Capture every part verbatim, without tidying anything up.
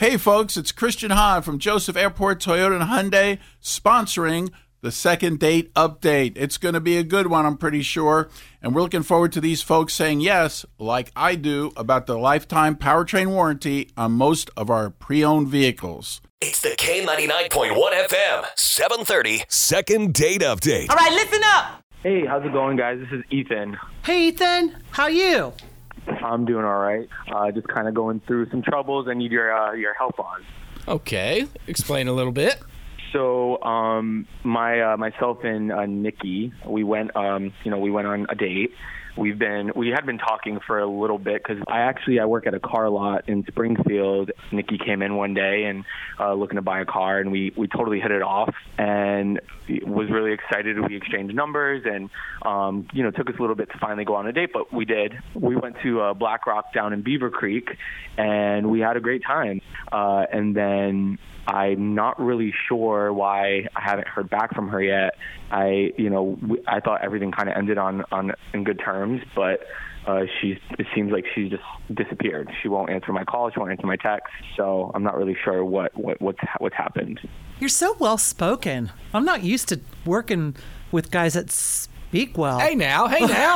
Hey, folks, it's Christian Hahn from Joseph Airport Toyota and Hyundai sponsoring the Second Date Update. It's going to be a good one, I'm pretty sure. And we're looking forward to these folks saying yes, like I do, about the lifetime powertrain warranty on most of our pre-owned vehicles. It's the K ninety-nine point one F M, seven thirty, Second Date Update. All right, listen up. Hey, how's it going, guys? This is Ethan. Hey, Ethan. How you? I'm doing all right. Uh, just kind of going through some troubles I need your uh, your help on. Okay. Explain a little bit. So, um, my uh, myself and uh, Nikki, we went, um, you know, we went on a date. We've been, we had been talking for a little bit because I actually, I work at a car lot in Springfield. Nikki came in one day and uh, looking to buy a car, and we, we totally hit it off and was really excited. We exchanged numbers and, um, you know, took us a little bit to finally go on a date, but we did. We went to uh, Black Rock down in Beaver Creek, and we had a great time. Uh, and then I'm not really sure why I haven't heard back from her yet. I, you know, I thought everything kind of ended on, on in good terms, but uh, she's, it seems like she's just disappeared. She won't answer my calls. She won't answer my texts. So I'm not really sure what, what what's what's happened. You're so well spoken. I'm not used to working with guys that speak well. Hey now, hey now.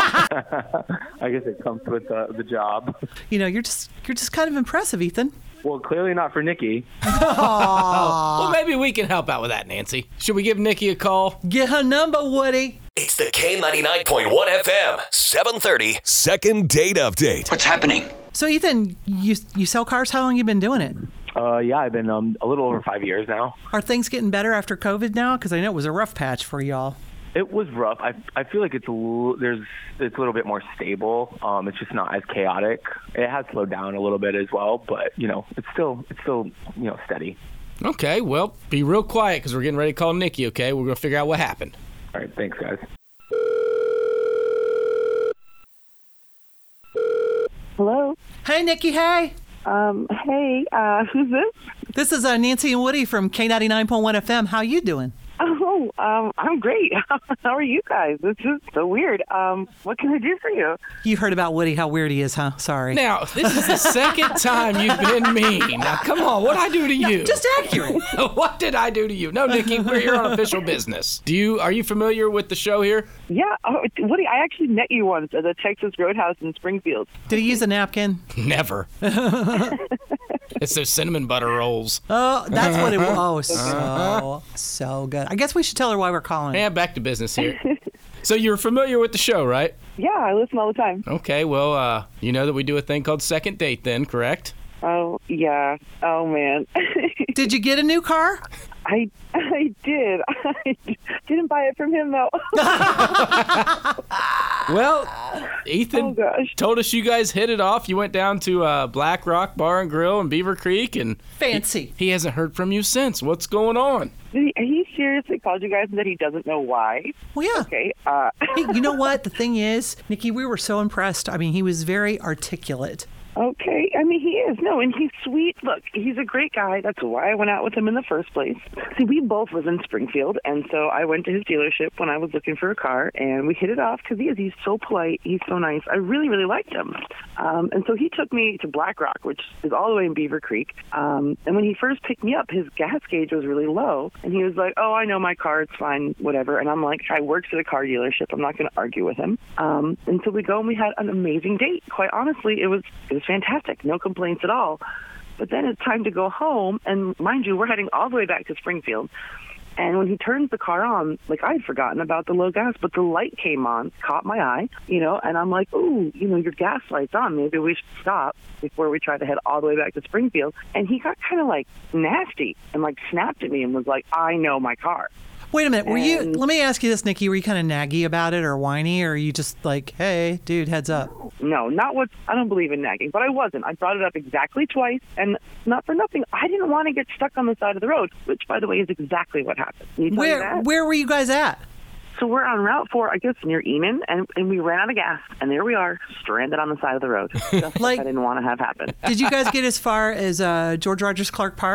I guess it comes with uh, the job. You know, you're just you're just kind of impressive, Ethan. Well, clearly not for Nikki. Well, maybe we can help out with that, Nancy. Should we give Nikki a call? Get her number, Woody. It's the K ninety-nine point one F M, seven thirty, Second Date Update. What's happening? So, Ethan, you you sell cars? How long you been doing it? Uh, yeah, I've been um, a little over five years now. Are things getting better after COVID now? Because I know it was a rough patch for y'all. It was rough. I I feel like it's a little, there's it's a little bit more stable. Um, it's just not as chaotic. It has slowed down a little bit as well, but you know, it's still it's still you know steady. Okay, well, be real quiet because we're getting ready to call Nikki. Okay, we're gonna figure out what happened. All right, thanks, guys. Hello. Hey, Nikki. Hey. Um. Hey. Uh. Who's this? This is uh, Nancy and Woody from K ninety-nine point one F M. How you doing? Oh, um, I'm great. How are you guys? This is so weird. Um, what can I do for you? You heard about Woody, how weird he is, huh? Sorry. Now, this is the second time you've been mean. Now, come on, what'd I do to you? No, just accurate. What did I do to you? No, Nikki, we're here on official business. Do you, are you familiar with the show here? Yeah. Oh, Woody, I actually met you once at the Texas Roadhouse in Springfield. Did he use a napkin? Never. It's those cinnamon butter rolls. Oh, that's what it was. Oh, so, so good. I guess we should tell her why we're calling. Yeah, back to business here. So you're familiar with the show, right? Yeah, I listen all the time. Okay, well, uh, you know that we do a thing called Second Date then, correct? Oh, yeah. Oh, man. Did you get a new car? I I did. I didn't buy it from him, though. Well, Ethan Oh, gosh. told us you guys hit it off. You went down to uh, Black Rock Bar and Grill in Beaver Creek, and Fancy. he, he hasn't heard from you since. What's going on? He, he seriously called you guys and said he doesn't know why. Well, yeah. Okay. Uh, Hey, you know what? The thing is, Nikki, we were so impressed. I mean, he was very articulate. Okay, I mean, he is. No, and he's sweet. Look, he's a great guy. That's why I went out with him in the first place. See, we both live in Springfield, and so I went to his dealership when I was looking for a car, and we hit it off because he is. He's so polite. He's so nice. I really, really liked him. Um, and so he took me to Black Rock, which is all the way in Beaver Creek. Um, and when he first picked me up, his gas gauge was really low, and he was like, oh, I know my car. It's fine, whatever. And I'm like, I works at a car dealership. I'm not going to argue with him. Um, and so we go, and we had an amazing date. Quite honestly, it was it was fantastic. No complaints at all. But then it's time to go home, and mind you, we're heading all the way back to Springfield. And when he turns the car on, like, I'd forgotten about the low gas, but the light came on, caught my eye, you know, and I'm like, ooh, you know, your gas light's on. Maybe we should stop before we try to head all the way back to Springfield. And he got kind of, like, nasty and, like, snapped at me and was like, I know my car. Wait a minute. Were you? And- Let me ask you this, Nikki. Were you kind of naggy about it or whiny, or are you just like, hey, dude, heads up? No, not what, I don't believe in nagging, but I wasn't. I brought it up exactly twice, and not for nothing. I didn't want to get stuck on the side of the road, which, by the way, is exactly what happened. Can you tell you Where that? Where were you guys at? So we're on Route four, I guess, near Enon, and, and we ran out of gas, and there we are, stranded on the side of the road. Just Like- like I didn't want to have happen. Did you guys get as far as uh, George Rogers Clark Park?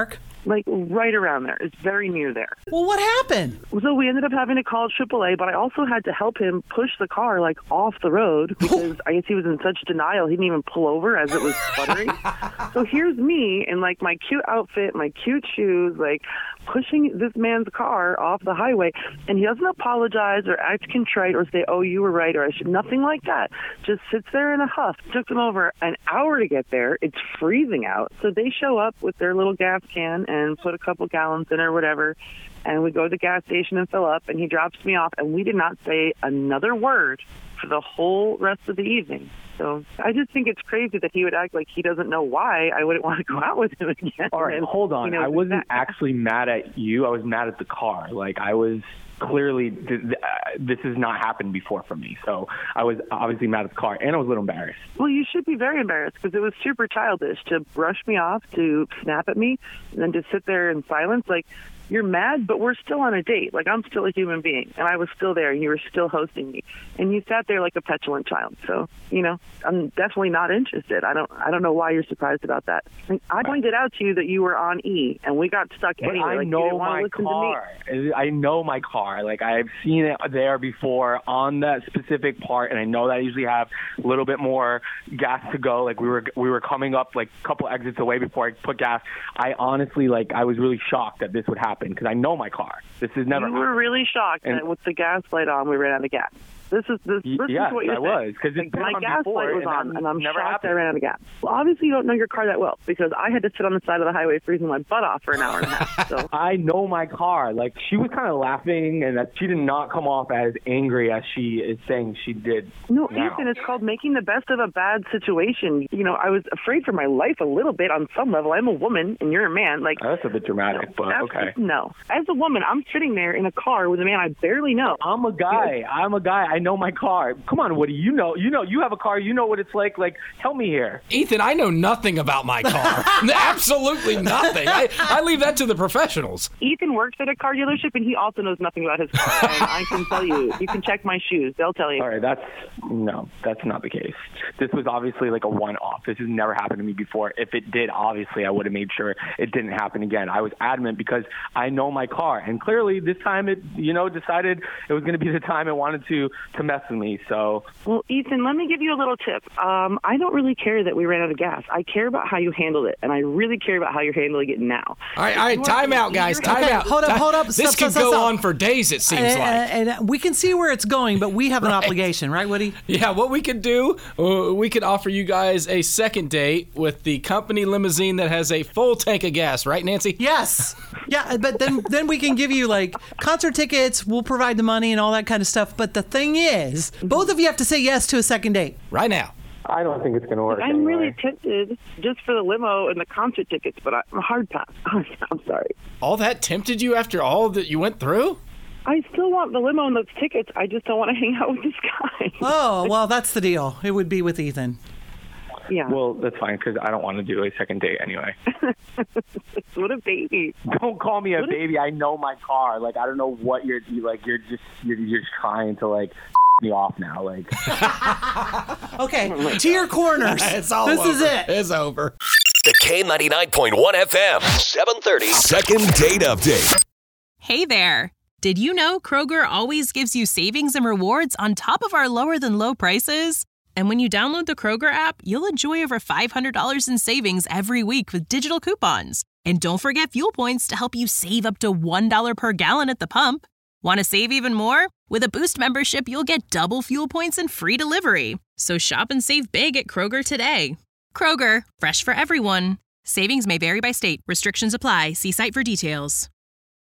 like right around there. It's very near there. Well, what happened? So we ended up having to call triple A, but I also had to help him push the car like off the road because I guess he was in such denial he didn't even pull over as it was sputtering. So here's me in like my cute outfit, my cute shoes, like pushing this man's car off the highway, and he doesn't apologize or act contrite or say, "Oh, you were right," or "I should," nothing like that. Just sits there in a huff. It took them over an hour to get there. It's freezing out, so they show up with their little gas can and put a couple gallons in or whatever, and we go to the gas station and fill up, and he drops me off, and we did not say another word for the whole rest of the evening. So I just think it's crazy that he would act like he doesn't know why I wouldn't want to go out with him again. All right, and, hold on. You know, I wasn't that, actually mad at you. I was mad at the car. Like, I was clearly, th- th- uh, this has not happened before for me. So I was obviously mad at the car, and I was a little embarrassed. Well, you should be very embarrassed because it was super childish to brush me off, to snap at me, and then to sit there in silence. Like, you're mad, but we're still on a date. Like, I'm still a human being, and I was still there, and you were still hosting me. And you sat there like a petulant child. So, you know, I'm definitely not interested. I don't I don't know why you're surprised about that. Like, I pointed out to you that you were on E, and we got stuck But anyway. I like, you know didn't want my to listen car. to me. I know my car. Like, I've seen it there before on that specific part, and I know that I usually have a little bit more gas to go. Like, we were we were coming up like a couple exits away before I put gas. I honestly, like, I was really shocked that this would happen because I know my car. This has never You happened. were really shocked And- that with the gas light on, we ran out of gas. This is this. Y- this yes, is what you're I saying. was, 'cause it's Like, been my on gas before, light was and on, that and I'm never shocked happened. I ran out of gas. Well, obviously you don't know your car that well because I had to sit on the side of the highway freezing my butt off for an hour and a half. So I know my car. Like, she was kind of laughing, and that she did not come off as angry as she is saying she did. no, now. Ethan, it's called making the best of a bad situation. You know, I was afraid for my life a little bit on some level. I'm a woman, and you're a man. Like, Oh, that's a bit dramatic, but that's- okay. No, as a woman, I'm sitting there in a car with a man I barely know. I'm a guy. I'm a guy. I know my car. Come on, Woody. You know. You know. You have a car. You know what it's like. Like, help me here. Ethan, I know nothing about my car. Absolutely nothing. I, I leave that to the professionals. Ethan works at a car dealership, and he also knows nothing about his car. And I can tell you, you can check my shoes. They'll tell you. All right, that's no, that's not the case. This was obviously like a one-off. This has never happened to me before. If it did, obviously, I would have made sure it didn't happen again. I was adamant because I know my car, and clearly this time it, you know, decided it was going to be the time it wanted to to mess with me. So, Well, Ethan, let me give you a little tip. Um, I don't really care that we ran out of gas. I care about how you handled it, and I really care about how you're handling it now. All right, all right, time out, guys. Time Okay, out. hold up, Ti- hold up. This Stop, could stop, go stop, stop. on for days, it seems and, like. and, and we can see where it's going, but we have an obligation, right, Woody? Yeah, what we could do, uh, we could offer you guys a second date with the company limousine that has a full tank of gas, right, Nancy? Yes. Yeah, but then then we can give you like concert tickets, we'll provide the money and all that kind of stuff. But the thing is, both of you have to say yes to a second date. Right now. I don't think it's going to work. I'm anyway. really tempted just for the limo and the concert tickets, but I'm a hard pass. I'm sorry. All that tempted you after all that you went through? I still want the limo and those tickets. I just don't want to hang out with this guy. Oh, well, that's the deal. It would be with Ethan. Yeah. Well, that's fine because I don't want to do a second date anyway. What a baby. Don't call me a What is- baby. I know my car. Like, I don't know what you're you, like. You're just you're, you're trying to like me off now. Like, Okay, to your corners. It's all This over. is it. It's over. The K ninety-nine point one F M, seven thirty. Second date update. Hey there. Did you know Kroger always gives you savings and rewards on top of our lower than low prices? And when you download the Kroger app, you'll enjoy over five hundred dollars in savings every week with digital coupons. And don't forget fuel points to help you save up to one dollar per gallon at the pump. Want to save even more? With a Boost membership, you'll get double fuel points and free delivery. So shop and save big at Kroger today. Kroger, fresh for everyone. Savings may vary by state. Restrictions apply. See site for details.